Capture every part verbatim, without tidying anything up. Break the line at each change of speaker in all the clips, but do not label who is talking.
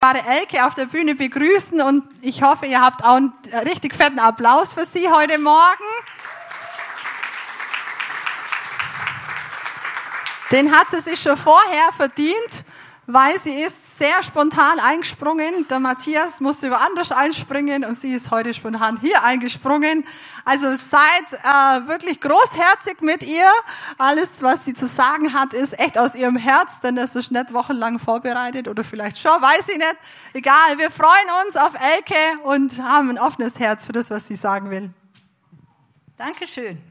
wunderbare Elke auf der Bühne begrüßen und ich hoffe, ihr habt auch einen richtig fetten Applaus für sie heute Morgen. Den hat sie sich schon vorher verdient, weil sie ist sehr spontan eingesprungen. Der Matthias musste woanders einspringen und sie ist heute spontan hier eingesprungen. Also seid äh, wirklich großherzig mit ihr. Alles, was sie zu sagen hat, ist echt aus ihrem Herz, denn das ist nicht wochenlang vorbereitet oder vielleicht schon, weiß ich nicht. Egal, wir freuen uns auf Elke und haben ein offenes Herz für das, was sie sagen will.
Dankeschön.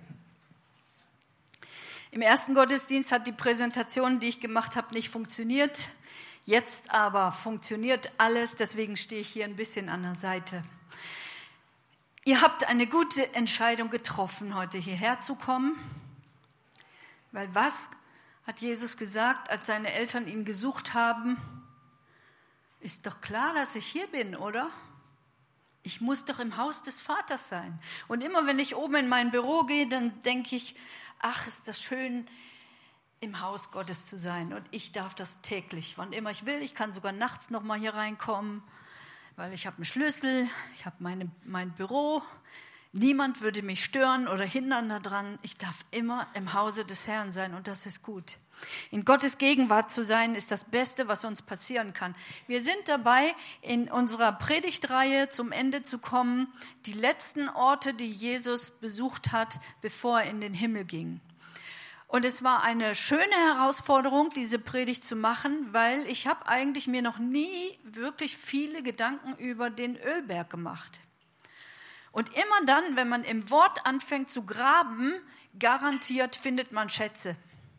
Im ersten Gottesdienst hat die Präsentation, die ich gemacht habe, nicht funktioniert. Jetzt aber funktioniert alles, deswegen stehe ich hier ein bisschen an der Seite. Ihr habt eine gute Entscheidung getroffen, heute hierher zu kommen. Weil was hat Jesus gesagt, als seine Eltern ihn gesucht haben? Ist doch klar, dass ich hier bin, oder? Ich muss doch im Haus des Vaters sein. Und immer wenn ich oben in mein Büro gehe, dann denke ich, ach, ist das schön, im Haus Gottes zu sein. Und ich darf das täglich, wann immer ich will. Ich kann sogar nachts noch mal hier reinkommen, weil ich habe einen Schlüssel, ich habe meine, mein Büro. Niemand würde mich stören oder hindern daran. Ich darf immer im Hause des Herrn sein und das ist gut. In Gottes Gegenwart zu sein, ist das Beste, was uns passieren kann. Wir sind dabei, in unserer Predigtreihe zum Ende zu kommen, die letzten Orte, die Jesus besucht hat, bevor er in den Himmel ging. Und es war eine schöne Herausforderung, diese Predigt zu machen, weil ich habe eigentlich mir noch nie wirklich viele Gedanken über den Ölberg gemacht. Und immer dann, wenn man im Wort anfängt zu graben, garantiert findet man Schätze.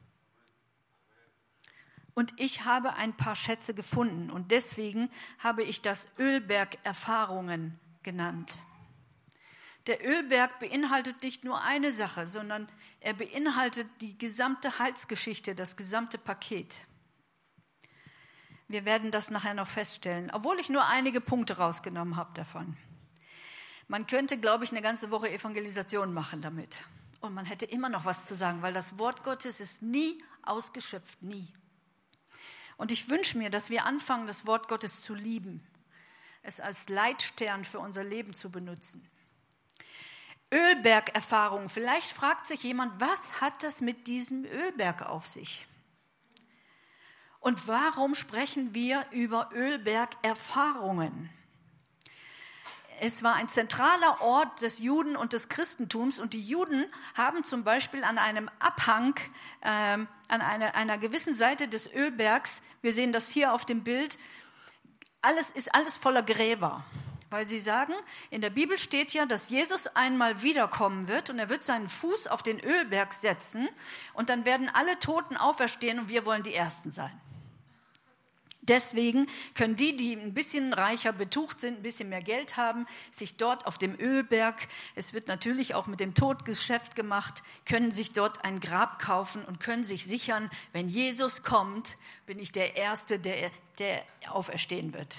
Und ich habe ein paar Schätze gefunden und deswegen habe ich das Ölberg Erfahrungen genannt. Der Ölberg beinhaltet nicht nur eine Sache, sondern er beinhaltet die gesamte Heilsgeschichte, das gesamte Paket. Wir werden das nachher noch feststellen, obwohl ich nur einige Punkte rausgenommen habe davon. Man könnte, glaube ich, eine ganze Woche Evangelisation machen damit. Und man hätte immer noch was zu sagen, weil das Wort Gottes ist nie ausgeschöpft, nie. Und ich wünsche mir, dass wir anfangen, das Wort Gottes zu lieben, es als Leitstern für unser Leben zu benutzen. Ölbergerfahrung. Vielleicht fragt sich jemand, was hat das mit diesem Ölberg auf sich? Und warum sprechen wir über Ölbergerfahrungen? Es war ein zentraler Ort des Juden- und des Christentums und die Juden haben zum Beispiel an einem Abhang, äh, an einer, einer gewissen Seite des Ölbergs, wir sehen das hier auf dem Bild, alles ist alles voller Gräber. Weil sie sagen, in der Bibel steht ja, dass Jesus einmal wiederkommen wird und er wird seinen Fuß auf den Ölberg setzen und dann werden alle Toten auferstehen und wir wollen die Ersten sein. Deswegen können die, die ein bisschen reicher betucht sind, ein bisschen mehr Geld haben, sich dort auf dem Ölberg, es wird natürlich auch mit dem Tod Geschäft gemacht, können sich dort ein Grab kaufen und können sich sichern, wenn Jesus kommt, bin ich der Erste, der, der auferstehen wird.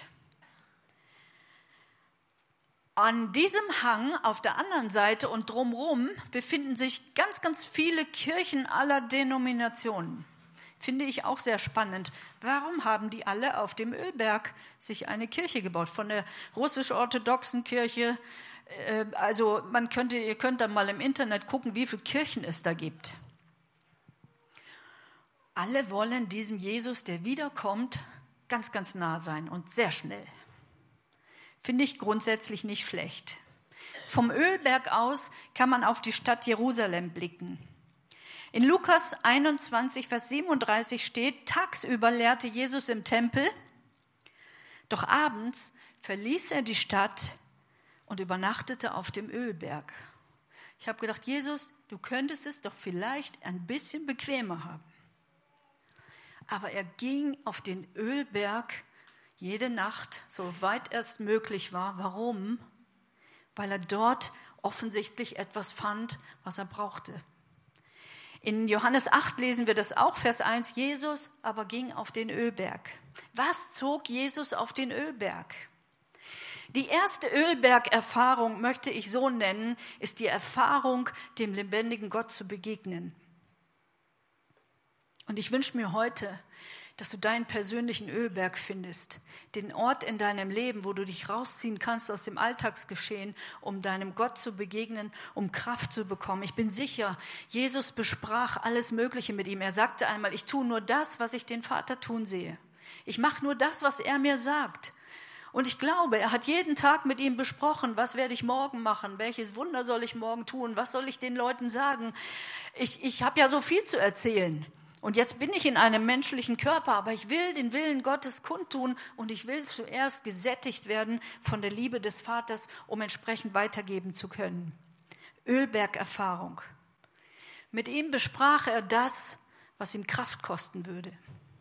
An diesem Hang auf der anderen Seite und drumherum befinden sich ganz, ganz viele Kirchen aller Denominationen. Finde ich auch sehr spannend. Warum haben die alle auf dem Ölberg sich eine Kirche gebaut? Von der russisch-orthodoxen Kirche, äh, also man könnte, ihr könnt dann mal im Internet gucken, wie viele Kirchen es da gibt. Alle wollen diesem Jesus, der wiederkommt, ganz, ganz nah sein und sehr schnell. Finde ich grundsätzlich nicht schlecht. Vom Ölberg aus kann man auf die Stadt Jerusalem blicken. In Lukas einundzwanzig, Vers siebenunddreißig steht, tagsüber lehrte Jesus im Tempel, doch abends verließ er die Stadt und übernachtete auf dem Ölberg. Ich habe gedacht, Jesus, du könntest es doch vielleicht ein bisschen bequemer haben. Aber er ging auf den Ölberg jede Nacht, soweit es möglich war. Warum? Weil er dort offensichtlich etwas fand, was er brauchte. In Johannes acht lesen wir das auch, Vers eins, Jesus aber ging auf den Ölberg. Was zog Jesus auf den Ölberg? Die erste Ölbergerfahrung, möchte ich so nennen, ist die Erfahrung, dem lebendigen Gott zu begegnen. Und ich wünsche mir heute, dass du deinen persönlichen Ölberg findest, den Ort in deinem Leben, wo du dich rausziehen kannst aus dem Alltagsgeschehen, um deinem Gott zu begegnen, um Kraft zu bekommen. Ich bin sicher, Jesus besprach alles Mögliche mit ihm. Er sagte einmal, ich tue nur das, was ich den Vater tun sehe. Ich mache nur das, was er mir sagt. Und ich glaube, er hat jeden Tag mit ihm besprochen, was werde ich morgen machen, welches Wunder soll ich morgen tun, was soll ich den Leuten sagen. Ich, ich habe ja so viel zu erzählen. Und jetzt bin ich in einem menschlichen Körper, aber ich will den Willen Gottes kundtun und ich will zuerst gesättigt werden von der Liebe des Vaters, um entsprechend weitergeben zu können. Ölbergerfahrung. Mit ihm besprach er das, was ihm Kraft kosten würde.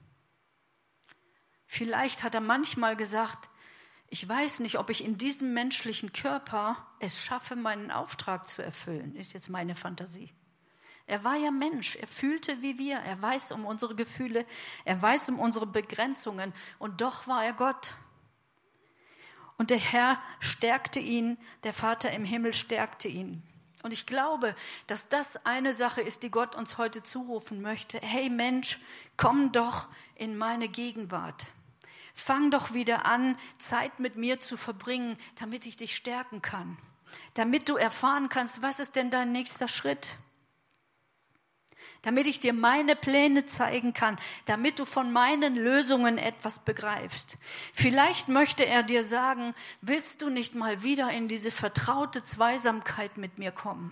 Vielleicht hat er manchmal gesagt, ich weiß nicht, ob ich in diesem menschlichen Körper es schaffe, meinen Auftrag zu erfüllen, ist jetzt meine Fantasie. Er war ja Mensch, er fühlte wie wir, er weiß um unsere Gefühle, er weiß um unsere Begrenzungen und doch war er Gott. Und der Herr stärkte ihn, der Vater im Himmel stärkte ihn. Und ich glaube, dass das eine Sache ist, die Gott uns heute zurufen möchte. Hey Mensch, komm doch in meine Gegenwart. Fang doch wieder an, Zeit mit mir zu verbringen, damit ich dich stärken kann. Damit du erfahren kannst, was ist denn dein nächster Schritt? Damit ich dir meine Pläne zeigen kann, damit du von meinen Lösungen etwas begreifst. Vielleicht möchte er dir sagen, willst du nicht mal wieder in diese vertraute Zweisamkeit mit mir kommen?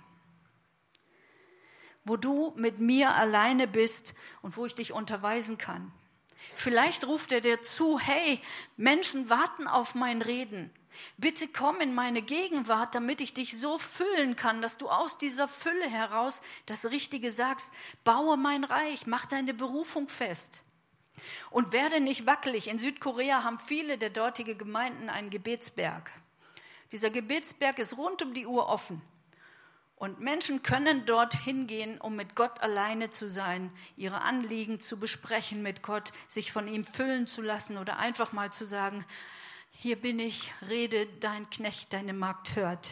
Wo du mit mir alleine bist und wo ich dich unterweisen kann. Vielleicht ruft er dir zu, hey, Menschen warten auf mein Reden. Bitte komm in meine Gegenwart, damit ich dich so füllen kann, dass du aus dieser Fülle heraus das Richtige sagst. Baue mein Reich, mach deine Berufung fest. Und werde nicht wackelig. In Südkorea haben viele der dortigen Gemeinden einen Gebetsberg. Dieser Gebetsberg ist rund um die Uhr offen. Und Menschen können dort hingehen, um mit Gott alleine zu sein, ihre Anliegen zu besprechen mit Gott, sich von ihm füllen zu lassen oder einfach mal zu sagen, hier bin ich, rede, dein Knecht, deine Magd hört.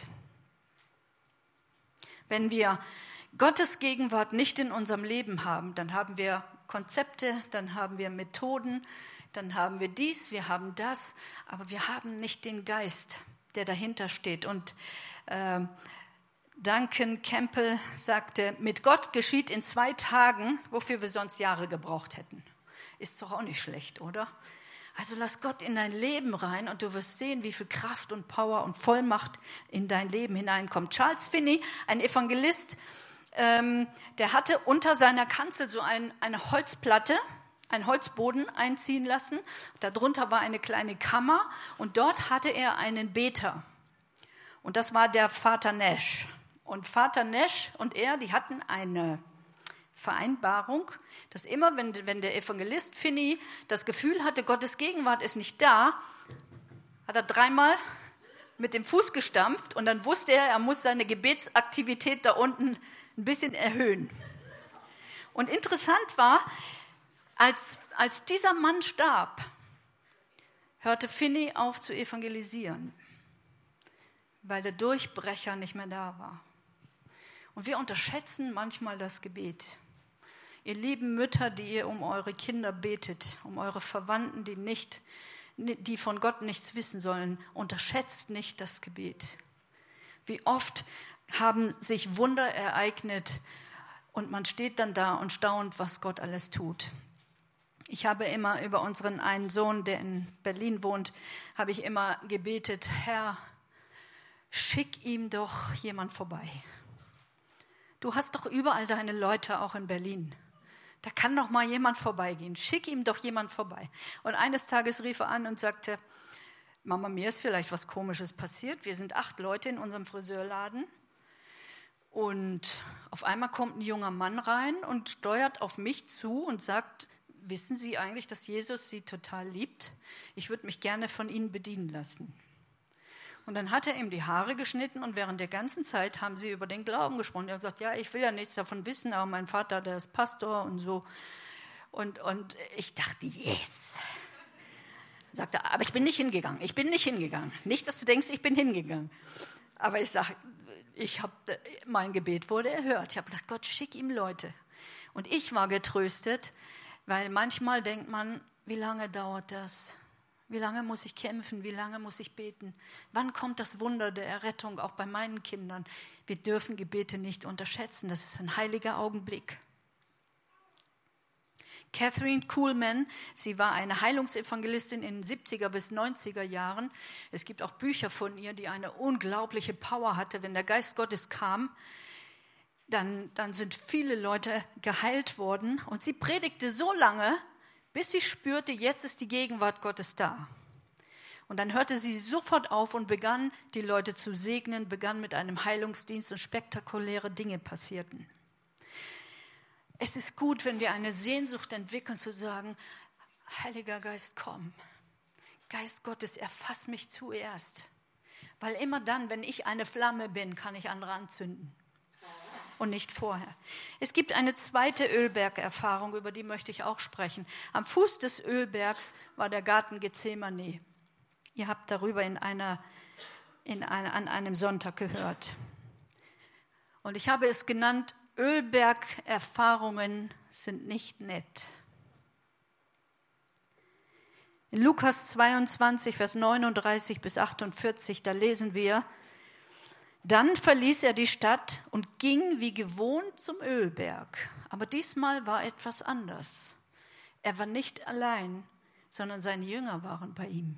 Wenn wir Gottes Gegenwart nicht in unserem Leben haben, dann haben wir Konzepte, dann haben wir Methoden, dann haben wir dies, wir haben das, aber wir haben nicht den Geist, der dahinter steht. Und äh, Duncan Campbell sagte, mit Gott geschieht in zwei Tagen, wofür wir sonst Jahre gebraucht hätten. Ist doch auch nicht schlecht, oder? Also lass Gott in dein Leben rein und du wirst sehen, wie viel Kraft und Power und Vollmacht in dein Leben hineinkommt. Charles Finney, ein Evangelist, ähm, der hatte unter seiner Kanzel so ein, eine Holzplatte, einen Holzboden einziehen lassen. Darunter war eine kleine Kammer und dort hatte er einen Beter. Und das war der Vater Nash. Und Vater Nash und er, die hatten eine Vereinbarung, dass immer, wenn, wenn der Evangelist Finney das Gefühl hatte, Gottes Gegenwart ist nicht da, hat er dreimal mit dem Fuß gestampft und dann wusste er, er muss seine Gebetsaktivität da unten ein bisschen erhöhen. Und interessant war, als, als dieser Mann starb, hörte Finney auf zu evangelisieren, weil der Durchbrecher nicht mehr da war. Und wir unterschätzen manchmal das Gebet. Ihr lieben Mütter, die ihr um eure Kinder betet, um eure Verwandten, die nicht, die von Gott nichts wissen sollen, unterschätzt nicht das Gebet. Wie oft haben sich Wunder ereignet und man steht dann da und staunt, was Gott alles tut. Ich habe immer über unseren einen Sohn, der in Berlin wohnt, habe ich immer gebetet, Herr, schick ihm doch jemand vorbei. Du hast doch überall deine Leute, auch in Berlin. Da kann doch mal jemand vorbeigehen. Schick ihm doch jemand vorbei. Und eines Tages rief er an und sagte, Mama, mir ist vielleicht was Komisches passiert. Wir sind acht Leute in unserem Friseurladen. Und auf einmal kommt ein junger Mann rein und steuert auf mich zu und sagt, wissen Sie eigentlich, dass Jesus Sie total liebt? Ich würde mich gerne von Ihnen bedienen lassen. Und dann hat er ihm die Haare geschnitten und während der ganzen Zeit haben sie über den Glauben gesprochen. Er hat gesagt, ja, ich will ja nichts davon wissen, aber mein Vater, der ist Pastor und so. Und, und ich dachte, yes. Sagte, aber ich bin nicht hingegangen, ich bin nicht hingegangen. Nicht, dass du denkst, ich bin hingegangen. Aber ich sage, ich hab, mein Gebet wurde erhört. Ich habe gesagt, Gott, schick ihm Leute. Und ich war getröstet, Weil manchmal denkt man, wie lange dauert das? Wie lange muss ich kämpfen? Wie lange muss ich beten? Wann kommt das Wunder der Errettung auch bei meinen Kindern? Wir dürfen Gebete nicht unterschätzen. Das ist ein heiliger Augenblick. Catherine Kuhlman, sie war eine Heilungsevangelistin in den siebziger bis neunziger Jahren. Es gibt auch Bücher von ihr, die eine unglaubliche Power hatte. Wenn der Geist Gottes kam, dann, dann sind viele Leute geheilt worden. Und sie predigte so lange, bis sie spürte, jetzt ist die Gegenwart Gottes da. Und dann hörte sie sofort auf und begann, die Leute zu segnen, begann mit einem Heilungsdienst und spektakuläre Dinge passierten. Es ist gut, wenn wir eine Sehnsucht entwickeln, zu sagen, Heiliger Geist, komm. Geist Gottes, erfass mich zuerst. Weil immer dann, wenn ich eine Flamme bin, kann ich andere anzünden. Und nicht vorher. Es gibt eine zweite Ölbergerfahrung, über die möchte ich auch sprechen. Am Fuß des Ölbergs war der Garten Gethsemane. Ihr habt darüber in einer, in einer, an einem Sonntag gehört. Und ich habe es genannt, Ölbergerfahrungen sind nicht nett. In Lukas zweiundzwanzig, Vers neununddreißig bis achtundvierzig, da lesen wir, dann verließ er die Stadt und ging wie gewohnt zum Ölberg. Aber diesmal war etwas anders. Er war nicht allein, sondern seine Jünger waren bei ihm.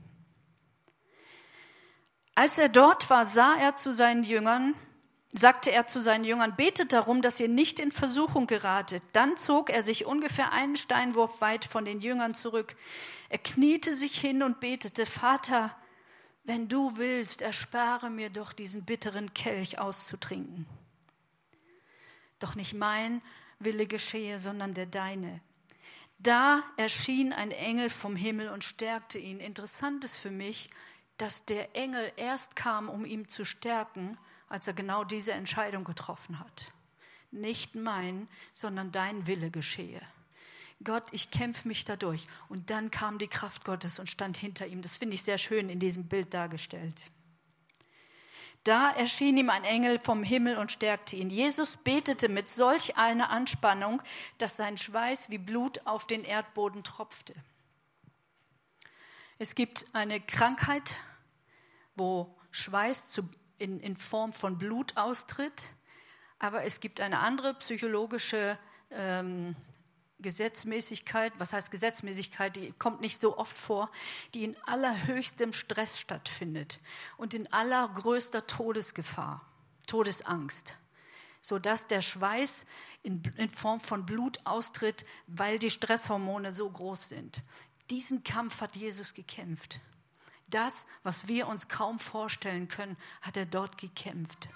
Als er dort war, sah er zu seinen Jüngern, sagte er zu seinen Jüngern, betet darum, dass ihr nicht in Versuchung geratet. Dann zog er sich ungefähr einen Steinwurf weit von den Jüngern zurück. Er kniete sich hin und betete, Vater, wenn du willst, erspare mir doch diesen bitteren Kelch auszutrinken. Doch nicht mein Wille geschehe, sondern der deine. Da erschien ein Engel vom Himmel und stärkte ihn. Interessant ist für mich, dass der Engel erst kam, um ihn zu stärken, als er genau diese Entscheidung getroffen hat. Nicht mein, sondern dein Wille geschehe. Gott, ich kämpfe mich dadurch. Und dann kam die Kraft Gottes und stand hinter ihm. Das finde ich sehr schön in diesem Bild dargestellt. Da erschien ihm ein Engel vom Himmel und stärkte ihn. Jesus betete mit solch einer Anspannung, dass sein Schweiß wie Blut auf den Erdboden tropfte. Es gibt eine Krankheit, wo Schweiß zu, in, in Form von Blut austritt, aber es gibt eine andere psychologische ähm, Gesetzmäßigkeit, was heißt Gesetzmäßigkeit, die kommt nicht so oft vor, die in allerhöchstem Stress stattfindet und in allergrößter Todesgefahr, Todesangst, sodass der Schweiß in, in Form von Blut austritt, weil die Stresshormone so groß sind. Diesen Kampf hat Jesus gekämpft. Das, was wir uns kaum vorstellen können, hat er dort gekämpft.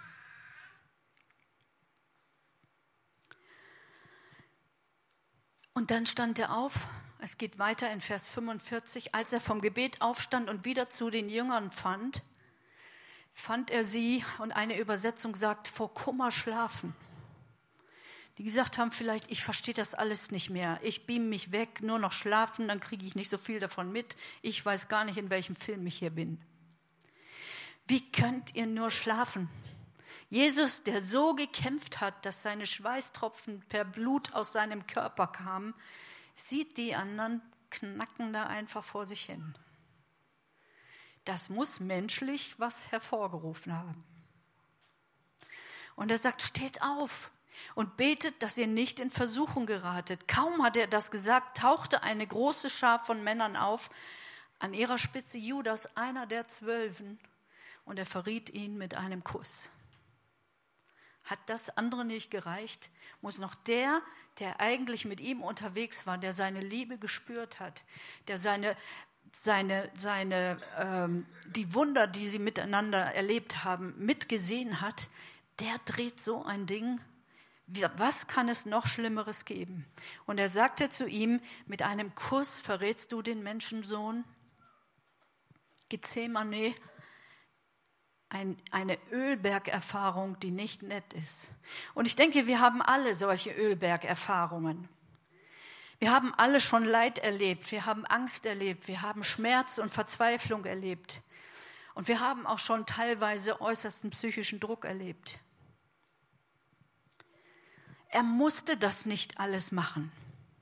Und dann stand er auf, es geht weiter in Vers fünfundvierzig, als er vom Gebet aufstand und wieder zu den Jüngern fand, fand er sie, und eine Übersetzung sagt, vor Kummer schlafen. Die gesagt haben vielleicht, ich verstehe das alles nicht mehr, ich beam mich weg, nur noch schlafen, dann kriege ich nicht so viel davon mit, ich weiß gar nicht, in welchem Film ich hier bin. Wie könnt ihr nur schlafen? Jesus, der so gekämpft hat, dass seine Schweißtropfen per Blut aus seinem Körper kamen, sieht die anderen knacken da einfach vor sich hin. Das muss menschlich was hervorgerufen haben. Und er sagt, steht auf und betet, dass ihr nicht in Versuchung geratet. Kaum hat er das gesagt, tauchte eine große Schar von Männern auf, an ihrer Spitze Judas, einer der Zwölfen, und er verriet ihn mit einem Kuss. Hat das andere nicht gereicht? Muss noch der, der eigentlich mit ihm unterwegs war, der seine Liebe gespürt hat, der seine, seine, seine, ähm, die Wunder, die sie miteinander erlebt haben, mitgesehen hat, der dreht so ein Ding. Was kann es noch Schlimmeres geben? Und er sagte zu ihm, mit einem Kuss verrätst du den Menschensohn? Gethsemane, ein, eine Ölbergerfahrung, die nicht nett ist. Und ich denke, wir haben alle solche Ölbergerfahrungen. Wir haben alle schon Leid erlebt, wir haben Angst erlebt, wir haben Schmerz und Verzweiflung erlebt. Und wir haben auch schon teilweise äußersten psychischen Druck erlebt. Er musste das nicht alles machen.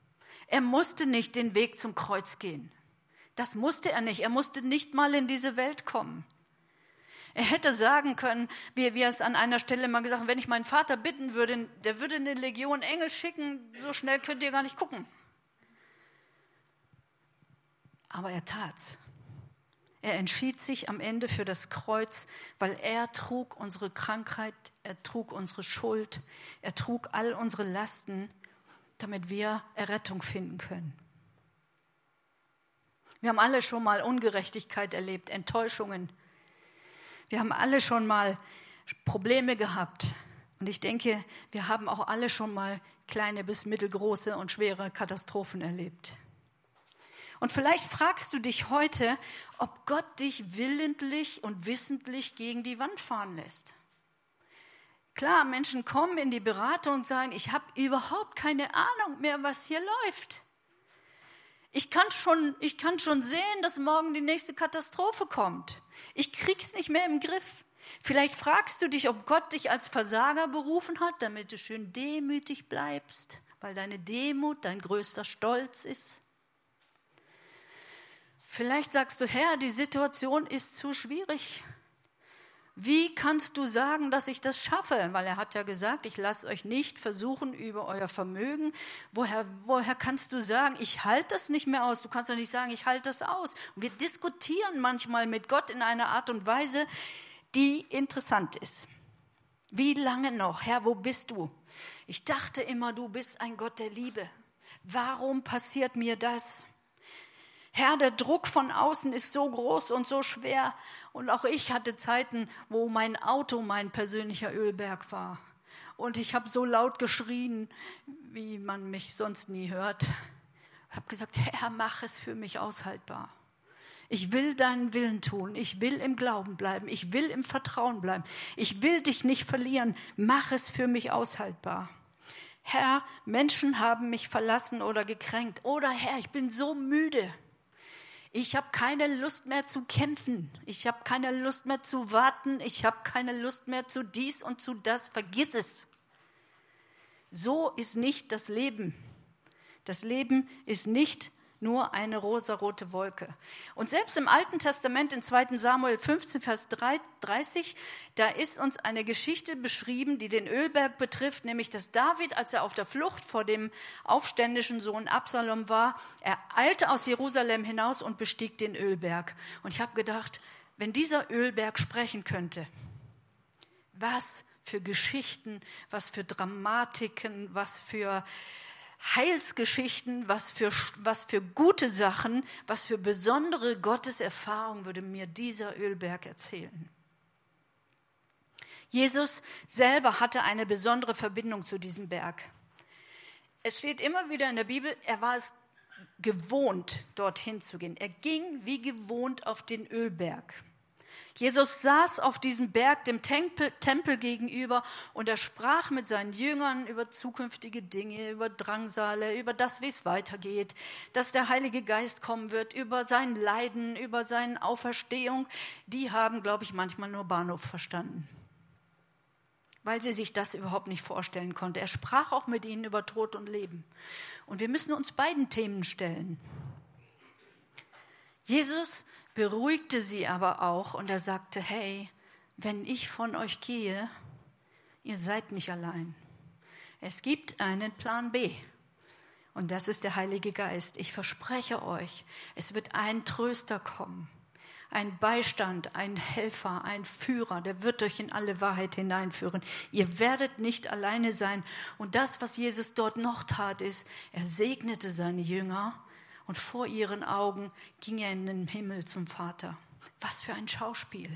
Er musste nicht den Weg zum Kreuz gehen. Das musste er nicht. Er musste nicht mal in diese Welt kommen. Er hätte sagen können, wie wir es an einer Stelle mal gesagt haben, wenn ich meinen Vater bitten würde, der würde eine Legion Engel schicken, so schnell könnt ihr gar nicht gucken. Aber er tat's. Er entschied sich am Ende für das Kreuz, weil er trug unsere Krankheit, er trug unsere Schuld, er trug all unsere Lasten, damit wir Errettung finden können. Wir haben alle schon mal Ungerechtigkeit erlebt, Enttäuschungen. Wir haben alle schon mal Probleme gehabt. Und ich denke, wir haben auch alle schon mal kleine bis mittelgroße und schwere Katastrophen erlebt. Und vielleicht fragst du dich heute, ob Gott dich willentlich und wissentlich gegen die Wand fahren lässt. Klar, Menschen kommen in die Beratung und sagen, ich habe überhaupt keine Ahnung mehr, was hier läuft. Ich kann schon, ich kann schon sehen, dass morgen die nächste Katastrophe kommt. Ich krieg's nicht mehr im Griff. Vielleicht fragst du dich, ob Gott dich als Versager berufen hat, damit du schön demütig bleibst, weil deine Demut dein größter Stolz ist. Vielleicht sagst du, Herr, die Situation ist zu schwierig. Wie kannst du sagen, dass ich das schaffe? Weil er hat ja gesagt, ich lasse euch nicht versuchen über euer Vermögen. Woher, woher kannst du sagen, ich halte das nicht mehr aus? Du kannst doch nicht sagen, ich halte das aus. Und wir diskutieren manchmal mit Gott in einer Art und Weise, die interessant ist. Wie lange noch? Herr, wo bist du? Ich dachte immer, du bist ein Gott der Liebe. Warum passiert mir das? Herr, der Druck von außen ist so groß und so schwer. Und auch ich hatte Zeiten, wo mein Auto mein persönlicher Ölberg war. Und ich habe so laut geschrien, wie man mich sonst nie hört. Ich habe gesagt, Herr, mach es für mich aushaltbar. Ich will deinen Willen tun. Ich will im Glauben bleiben. Ich will im Vertrauen bleiben. Ich will dich nicht verlieren. Mach es für mich aushaltbar. Herr, Menschen haben mich verlassen oder gekränkt. Oder Herr, ich bin so müde. Ich habe keine Lust mehr zu kämpfen. Ich habe keine Lust mehr zu warten. Ich habe keine Lust mehr zu dies und zu das. Vergiss es. So ist nicht das Leben. Das Leben ist nicht nur eine rosarote Wolke. Und selbst im Alten Testament, in zweiten Samuel fünfzehn, Vers dreißig, da ist uns eine Geschichte beschrieben, die den Ölberg betrifft, nämlich dass David, als er auf der Flucht vor dem aufständischen Sohn Absalom war, er eilte aus Jerusalem hinaus und bestieg den Ölberg. Und ich habe gedacht, wenn dieser Ölberg sprechen könnte, was für Geschichten, was für Dramatiken, was für Heilsgeschichten, was für, was für gute Sachen, was für besondere Gotteserfahrungen würde mir dieser Ölberg erzählen. Jesus selber hatte eine besondere Verbindung zu diesem Berg. Es steht immer wieder in der Bibel, er war es gewohnt, dorthin zu gehen. Er ging wie gewohnt auf den Ölberg. Jesus saß auf diesem Berg dem Tempel, Tempel gegenüber und er sprach mit seinen Jüngern über zukünftige Dinge, über Drangsale, über das, wie es weitergeht, dass der Heilige Geist kommen wird, über sein Leiden, über seine Auferstehung. Die haben, glaube ich, manchmal nur Bahnhof verstanden, weil sie sich das überhaupt nicht vorstellen konnten. Er sprach auch mit ihnen über Tod und Leben. Und wir müssen uns beiden Themen stellen. Jesus beruhigte sie aber auch und er sagte, hey, wenn ich von euch gehe, ihr seid nicht allein. Es gibt einen Plan B und das ist der Heilige Geist. Ich verspreche euch, es wird ein Tröster kommen, ein Beistand, ein Helfer, ein Führer, der wird euch in alle Wahrheit hineinführen. Ihr werdet nicht alleine sein. Und das, was Jesus dort noch tat, ist, er segnete seine Jünger. Und vor ihren Augen ging er in den Himmel zum Vater. Was für ein Schauspiel.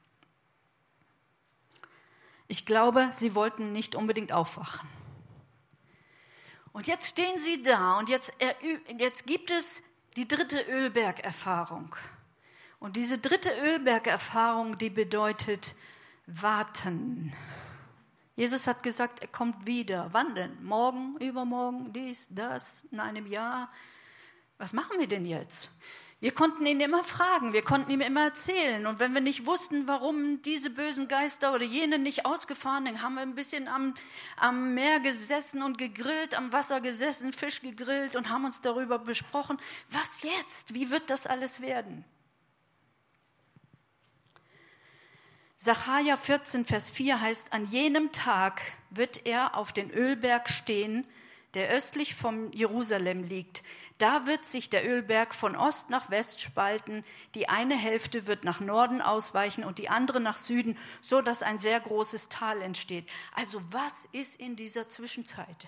Ich glaube, sie wollten nicht unbedingt aufwachen. Und jetzt stehen sie da und jetzt, jetzt gibt es die dritte Ölbergerfahrung. Und diese dritte Ölbergerfahrung, die bedeutet warten. Jesus hat gesagt, er kommt wieder. Wann denn? Morgen, übermorgen, dies, das, in einem Jahr. Was machen wir denn jetzt? Wir konnten ihn immer fragen, wir konnten ihm immer erzählen. Und wenn wir nicht wussten, warum diese bösen Geister oder jene nicht ausgefahren, dann haben wir ein bisschen am, am Meer gesessen und gegrillt, am Wasser gesessen, Fisch gegrillt und haben uns darüber besprochen, was jetzt, wie wird das alles werden? Sacharja vierzehn, Vers vier heißt, an jenem Tag wird er auf den Ölberg stehen, der östlich von Jerusalem liegt. Da wird sich der Ölberg von Ost nach West spalten. Die eine Hälfte wird nach Norden ausweichen und die andere nach Süden, so dass ein sehr großes Tal entsteht. Also was ist in dieser Zwischenzeit?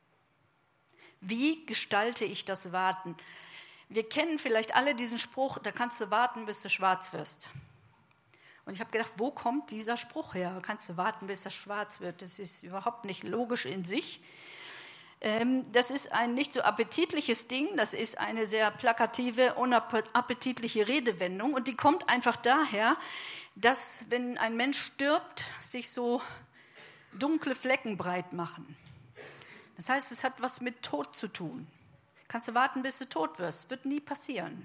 Wie gestalte ich das Warten? Wir kennen vielleicht alle diesen Spruch, da kannst du warten, bis du schwarz wirst. Und ich habe gedacht, wo kommt dieser Spruch her? Kannst du warten, bis er schwarz wird? Das ist überhaupt nicht logisch in sich. Das ist ein nicht so appetitliches Ding, das ist eine sehr plakative, unappetitliche Redewendung und die kommt einfach daher, dass wenn ein Mensch stirbt, sich so dunkle Flecken breit machen. Das heißt, es hat was mit Tod zu tun. Kannst du warten, bis du tot wirst, wird nie passieren.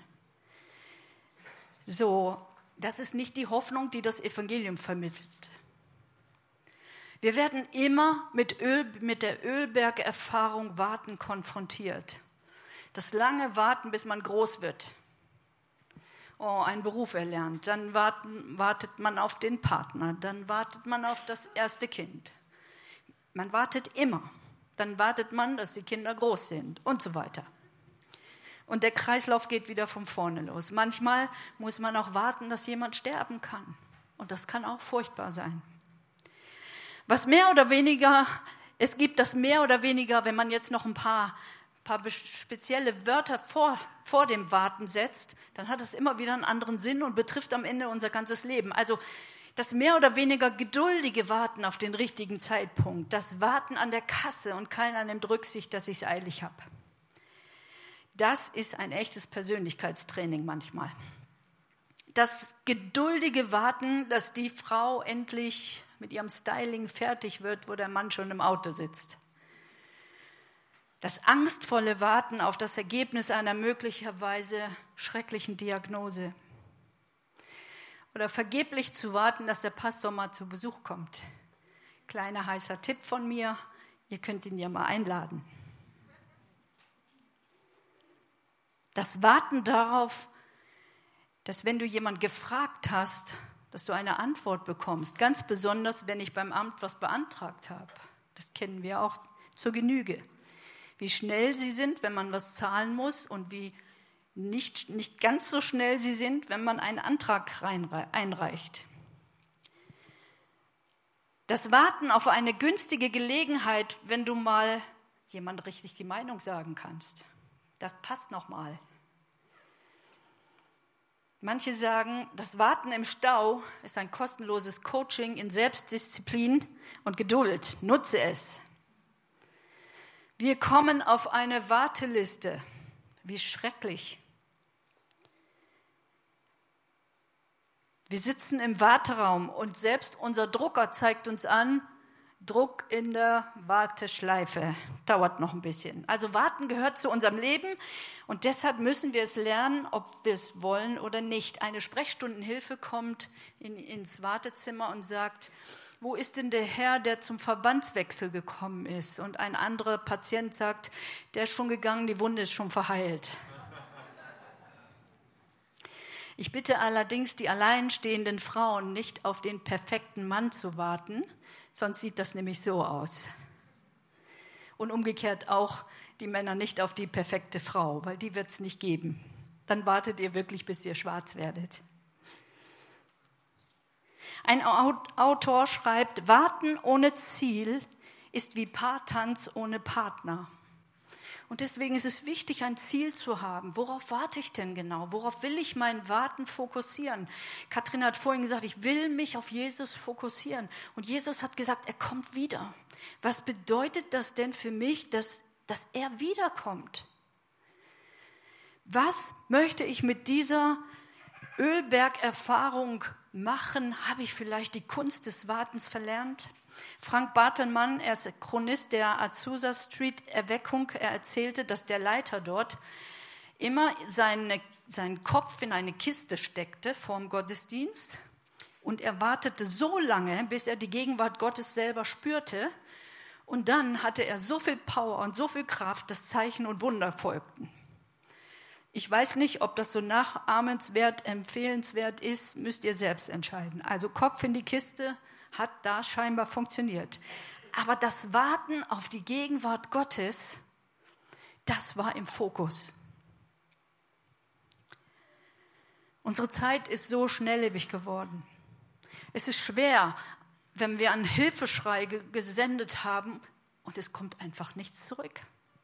So, das ist nicht die Hoffnung, die das Evangelium vermittelt. Wir werden immer mit, Öl, mit der Ölbergerfahrung Warten konfrontiert. Das lange Warten, bis man groß wird. Oh, einen Beruf erlernt. Dann warten, wartet man auf den Partner. Dann wartet man auf das erste Kind. Man wartet immer. Dann wartet man, dass die Kinder groß sind und so weiter. Und der Kreislauf geht wieder von vorne los. Manchmal muss man auch warten, dass jemand sterben kann. Und das kann auch furchtbar sein. Was mehr oder weniger, es gibt das mehr oder weniger, wenn man jetzt noch ein paar, paar spezielle Wörter vor, vor dem Warten setzt, dann hat es immer wieder einen anderen Sinn und betrifft am Ende unser ganzes Leben. Also das mehr oder weniger geduldige Warten auf den richtigen Zeitpunkt, das Warten an der Kasse und keiner nimmt Rücksicht, dass ich es eilig habe. Das ist ein echtes Persönlichkeitstraining manchmal. Das geduldige Warten, dass die Frau endlich mit ihrem Styling fertig wird, wo der Mann schon im Auto sitzt. Das angstvolle Warten auf das Ergebnis einer möglicherweise schrecklichen Diagnose. Oder vergeblich zu warten, dass der Pastor mal zu Besuch kommt. Kleiner heißer Tipp von mir, ihr könnt ihn ja mal einladen. Das Warten darauf, dass wenn du jemand gefragt hast, dass du eine Antwort bekommst, ganz besonders, wenn ich beim Amt was beantragt habe. Das kennen wir auch zur Genüge. Wie schnell sie sind, wenn man was zahlen muss und wie nicht, nicht ganz so schnell sie sind, wenn man einen Antrag einreicht. Das Warten auf eine günstige Gelegenheit, wenn du mal jemand richtig die Meinung sagen kannst. Das passt nochmal. Manche sagen, das Warten im Stau ist ein kostenloses Coaching in Selbstdisziplin und Geduld. Nutze es. Wir kommen auf eine Warteliste. Wie schrecklich. Wir sitzen im Warteraum und selbst unser Drucker zeigt uns an, Druck in der Warteschleife. Dauert noch ein bisschen. Also Warten gehört zu unserem Leben und deshalb müssen wir es lernen, ob wir es wollen oder nicht. Eine Sprechstundenhilfe kommt in, ins Wartezimmer und sagt, wo ist denn der Herr, der zum Verbandswechsel gekommen ist? Und ein anderer Patient sagt, der ist schon gegangen, die Wunde ist schon verheilt. Ich bitte allerdings die alleinstehenden Frauen, nicht auf den perfekten Mann zu warten, sonst sieht das nämlich so aus. Und umgekehrt auch die Männer nicht auf die perfekte Frau, weil die wird es nicht geben. Dann wartet ihr wirklich, bis ihr schwarz werdet. Ein Autor schreibt, Warten ohne Ziel ist wie Paartanz ohne Partner. Und deswegen ist es wichtig, ein Ziel zu haben. Worauf warte ich denn genau? Worauf will ich mein Warten fokussieren? Katrin hat vorhin gesagt, ich will mich auf Jesus fokussieren. Und Jesus hat gesagt, er kommt wieder. Was bedeutet das denn für mich, dass, dass er wiederkommt? Was möchte ich mit dieser Ölbergerfahrung machen? Habe ich vielleicht die Kunst des Wartens verlernt? Frank Bartelmann, er ist Chronist der Azusa Street Erweckung, er erzählte, dass der Leiter dort immer seine, seinen Kopf in eine Kiste steckte vorm Gottesdienst und er wartete so lange, bis er die Gegenwart Gottes selber spürte. Und dann hatte er so viel Power und so viel Kraft, dass Zeichen und Wunder folgten. Ich weiß nicht, ob das so nachahmenswert, empfehlenswert ist, müsst ihr selbst entscheiden. Also Kopf in die Kiste hat da scheinbar funktioniert. Aber das Warten auf die Gegenwart Gottes, das war im Fokus. Unsere Zeit ist so schnelllebig geworden. Es ist schwer, wenn wir einen Hilfeschrei gesendet haben und es kommt einfach nichts zurück.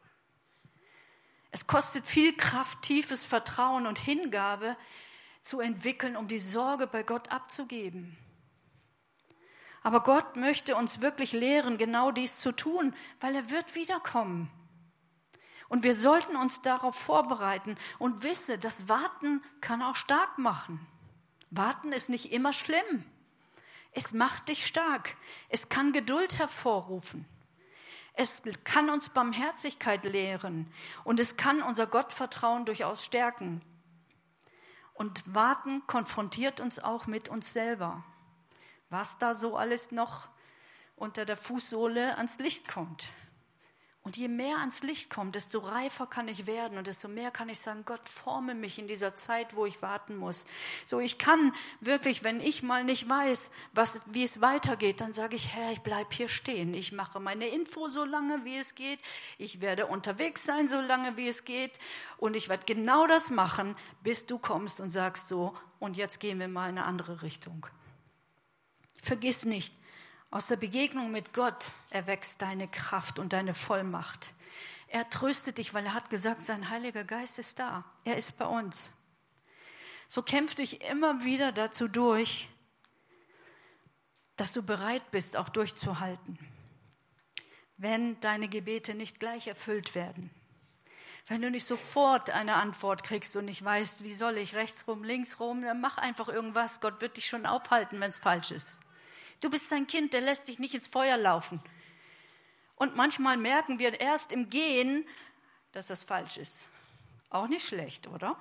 Es kostet viel Kraft, tiefes Vertrauen und Hingabe zu entwickeln, um die Sorge bei Gott abzugeben. Aber Gott möchte uns wirklich lehren, genau dies zu tun, weil er wird wiederkommen. Und wir sollten uns darauf vorbereiten und wissen, das Warten kann auch stark machen. Warten ist nicht immer schlimm. Es macht dich stark. Es kann Geduld hervorrufen. Es kann uns Barmherzigkeit lehren und es kann unser Gottvertrauen durchaus stärken. Und Warten konfrontiert uns auch mit uns selber, was da so alles noch unter der Fußsohle ans Licht kommt. Und je mehr ans Licht kommt, desto reifer kann ich werden und desto mehr kann ich sagen, Gott, forme mich in dieser Zeit, wo ich warten muss. So, ich kann wirklich, wenn ich mal nicht weiß, was, wie es weitergeht, dann sage ich, Herr, ich bleib hier stehen. Ich mache meine Info so lange, wie es geht. Ich werde unterwegs sein, so lange, wie es geht. Und ich werde genau das machen, bis du kommst und sagst so, und jetzt gehen wir mal in eine andere Richtung. Vergiss nicht, aus der Begegnung mit Gott erwächst deine Kraft und deine Vollmacht. Er tröstet dich, weil er hat gesagt, sein Heiliger Geist ist da. Er ist bei uns. So kämpf dich immer wieder dazu durch, dass du bereit bist, auch durchzuhalten, wenn deine Gebete nicht gleich erfüllt werden. Wenn du nicht sofort eine Antwort kriegst und nicht weißt, wie soll ich, rechts rum, links rum, dann mach einfach irgendwas. Gott wird dich schon aufhalten, wenn es falsch ist. Du bist sein Kind, der lässt dich nicht ins Feuer laufen. Und manchmal merken wir erst im Gehen, dass das falsch ist. Auch nicht schlecht, oder?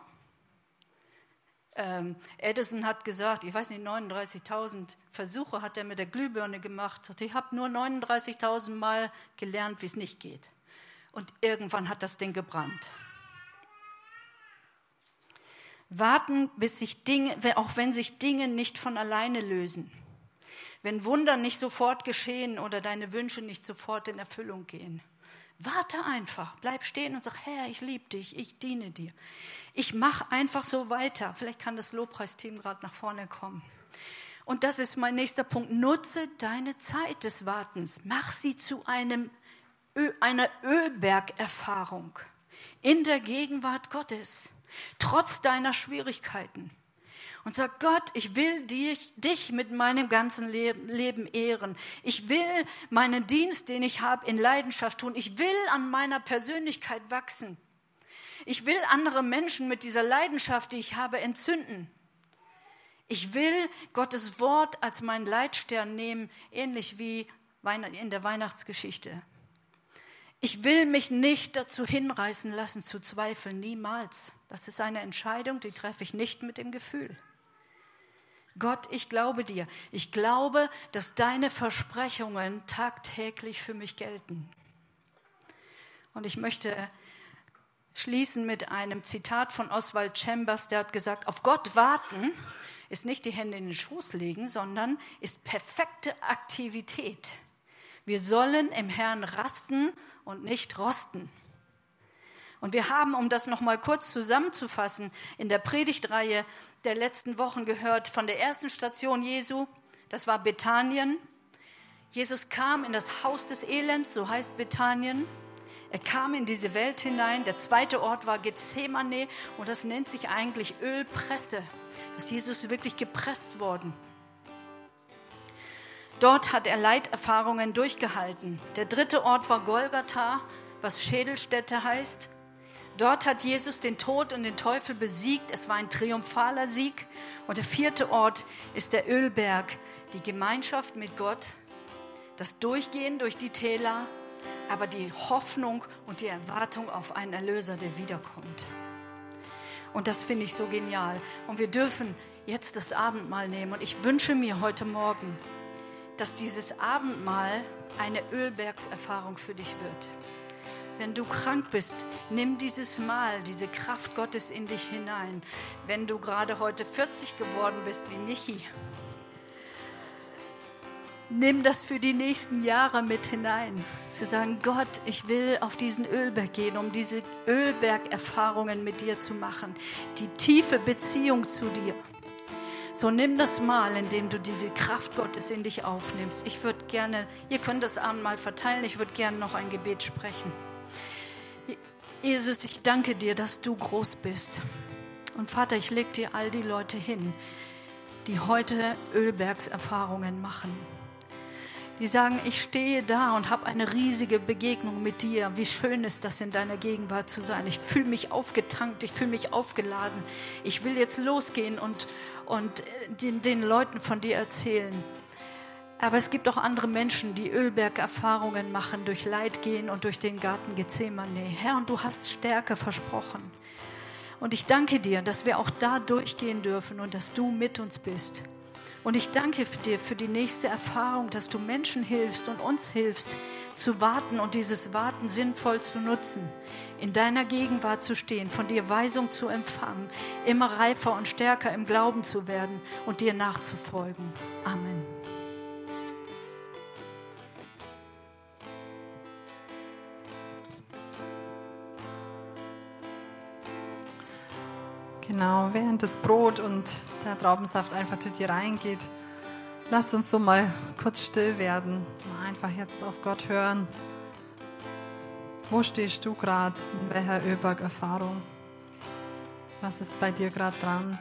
Ähm, Edison hat gesagt, ich weiß nicht, neununddreißigtausend Versuche hat er mit der Glühbirne gemacht. Ich habe nur neununddreißigtausend Mal gelernt, wie es nicht geht. Und irgendwann hat das Ding gebrannt. Warten, bis sich Dinge, auch wenn sich Dinge nicht von alleine lösen. Wenn Wunder nicht sofort geschehen oder deine Wünsche nicht sofort in Erfüllung gehen. Warte einfach, bleib stehen und sag, Herr, ich liebe dich, ich diene dir. Ich mache einfach so weiter. Vielleicht kann das Lobpreisteam gerade nach vorne kommen. Und das ist mein nächster Punkt. Nutze deine Zeit des Wartens. Mach sie zu einem, einer Ölbergerfahrung in der Gegenwart Gottes, trotz deiner Schwierigkeiten. Und sag, Gott, ich will dich, dich mit meinem ganzen Leben, Leben ehren. Ich will meinen Dienst, den ich habe, in Leidenschaft tun. Ich will an meiner Persönlichkeit wachsen. Ich will andere Menschen mit dieser Leidenschaft, die ich habe, entzünden. Ich will Gottes Wort als meinen Leitstern nehmen, ähnlich wie in der Weihnachtsgeschichte. Ich will mich nicht dazu hinreißen lassen, zu zweifeln, niemals. Das ist eine Entscheidung, die treffe ich nicht mit dem Gefühl. Gott, ich glaube dir. Ich glaube, dass deine Versprechungen tagtäglich für mich gelten. Und ich möchte schließen mit einem Zitat von Oswald Chambers, der hat gesagt, auf Gott warten ist nicht die Hände in den Schoß legen, sondern ist perfekte Aktivität. Wir sollen im Herrn rasten und nicht rosten. Und wir haben, um das noch mal kurz zusammenzufassen, in der Predigtreihe der letzten Wochen gehört von der ersten Station Jesu, das war Bethanien. Jesus kam in das Haus des Elends, so heißt Bethanien. Er kam in diese Welt hinein. Der zweite Ort war Gethsemane und das nennt sich eigentlich Ölpresse. Da ist Jesus wirklich gepresst worden. Dort hat er Leiterfahrungen durchgehalten. Der dritte Ort war Golgatha, was Schädelstätte heißt. Dort hat Jesus den Tod und den Teufel besiegt. Es war ein triumphaler Sieg. Und der vierte Ort ist der Ölberg, die Gemeinschaft mit Gott, das Durchgehen durch die Täler, aber die Hoffnung und die Erwartung auf einen Erlöser, der wiederkommt. Und das finde ich so genial. Und wir dürfen jetzt das Abendmahl nehmen. Und ich wünsche mir heute Morgen, dass dieses Abendmahl eine Ölbergserfahrung für dich wird. Wenn du krank bist, nimm dieses Mahl, diese Kraft Gottes in dich hinein. Wenn du gerade heute vierzig geworden bist wie Michi, nimm das für die nächsten Jahre mit hinein. Zu sagen, Gott, ich will auf diesen Ölberg gehen, um diese Ölbergerfahrungen mit dir zu machen. Die tiefe Beziehung zu dir. So nimm das Mal, indem du diese Kraft Gottes in dich aufnimmst. Ich würde gerne, ihr könnt das Abendmahl verteilen, ich würde gerne noch ein Gebet sprechen. Jesus, ich danke dir, dass du groß bist. Und Vater, ich lege dir all die Leute hin, die heute Ölbergserfahrungen machen. Die sagen, ich stehe da und habe eine riesige Begegnung mit dir. Wie schön ist das, in deiner Gegenwart zu sein. Ich fühle mich aufgetankt, ich fühle mich aufgeladen. Ich will jetzt losgehen und, und den, den Leuten von dir erzählen. Aber es gibt auch andere Menschen, die Ölbergerfahrungen machen, durch Leid gehen und durch den Garten Gethsemane. Herr, und du hast Stärke versprochen. Und ich danke dir, dass wir auch da durchgehen dürfen und dass du mit uns bist. Und ich danke dir für die nächste Erfahrung, dass du Menschen hilfst und uns hilfst, zu warten und dieses Warten sinnvoll zu nutzen, in deiner Gegenwart zu stehen, von dir Weisung zu empfangen, immer reifer und stärker im Glauben zu werden und dir nachzufolgen. Amen.
Genau, während das Brot und der Traubensaft einfach durch dir reingeht, lasst uns so mal kurz still werden, einfach jetzt auf Gott hören. Wo stehst du gerade, in welcher Ölbergerfahrung? Was ist bei dir gerade dran?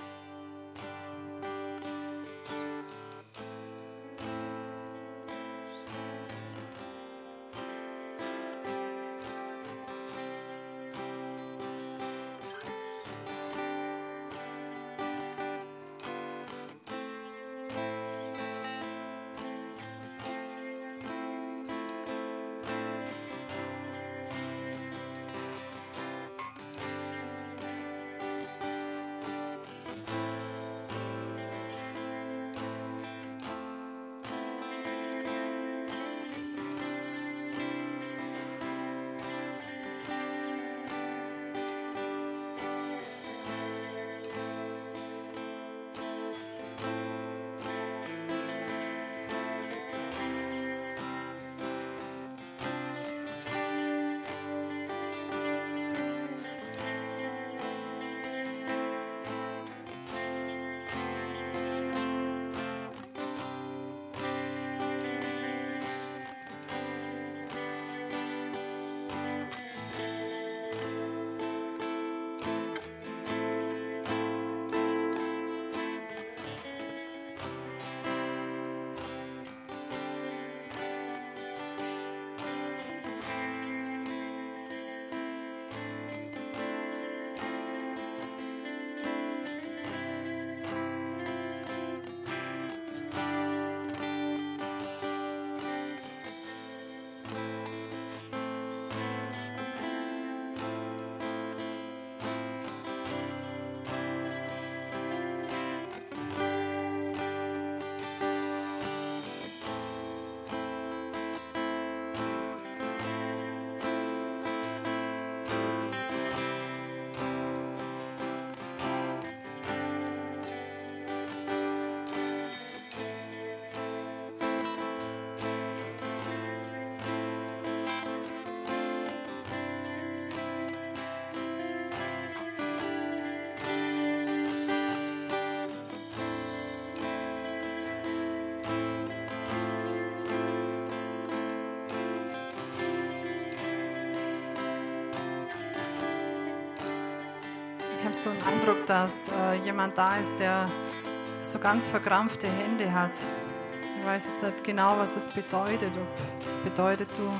Ich habe so einen Eindruck, dass äh, jemand da ist, der so ganz verkrampfte Hände hat. Ich weiß jetzt nicht genau, was das bedeutet. Ob das bedeutet, du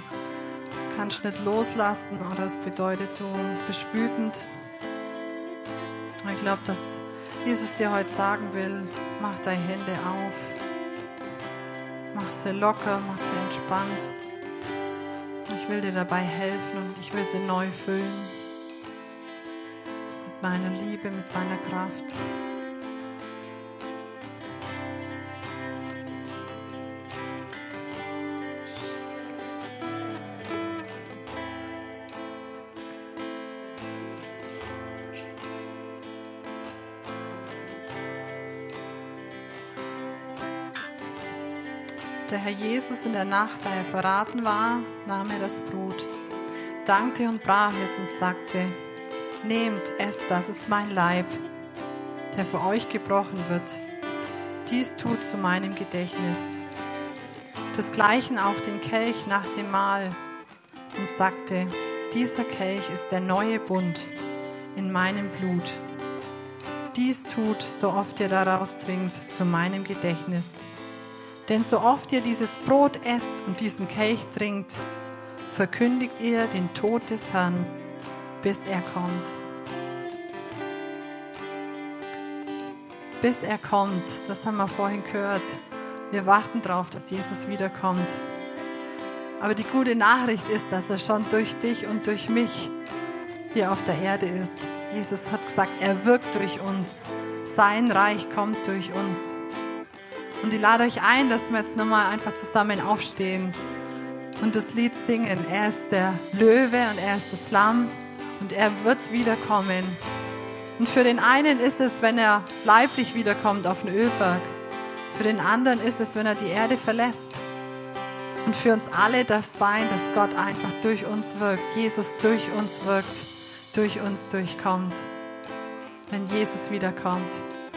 kannst nicht loslassen oder es bedeutet, du bist wütend. Ich glaube, dass Jesus dir heute sagen will, mach deine Hände auf. Mach sie locker, mach sie entspannt. Ich will dir dabei helfen und ich will sie neu füllen. mit meiner Liebe, mit meiner Kraft. Der Herr Jesus in der Nacht, da er verraten war, nahm er das Brot, dankte und brach es und sagte: Nehmt, esst, das ist mein Leib, der für euch gebrochen wird. Dies tut zu meinem Gedächtnis. Desgleichen auch den Kelch nach dem Mahl und sagte: Dieser Kelch ist der neue Bund in meinem Blut. Dies tut, so oft ihr daraus trinkt, zu meinem Gedächtnis. Denn so oft ihr dieses Brot esst und diesen Kelch trinkt, verkündigt ihr den Tod des Herrn, bis er kommt. Bis er kommt, das haben wir vorhin gehört. Wir warten darauf, dass Jesus wiederkommt. Aber die gute Nachricht ist, dass er schon durch dich und durch mich hier auf der Erde ist. Jesus hat gesagt, er wirkt durch uns. Sein Reich kommt durch uns. Und ich lade euch ein, dass wir jetzt nochmal einfach zusammen aufstehen und das Lied singen. Er ist der Löwe und er ist das Lamm und er wird wiederkommen. Und für den einen ist es, wenn er leiblich wiederkommt auf den Ölberg. Für den anderen ist es, wenn er die Erde verlässt. Und für uns alle darf es sein, dass Gott einfach durch uns wirkt. Jesus durch uns wirkt, durch uns durchkommt. Wenn Jesus wiederkommt.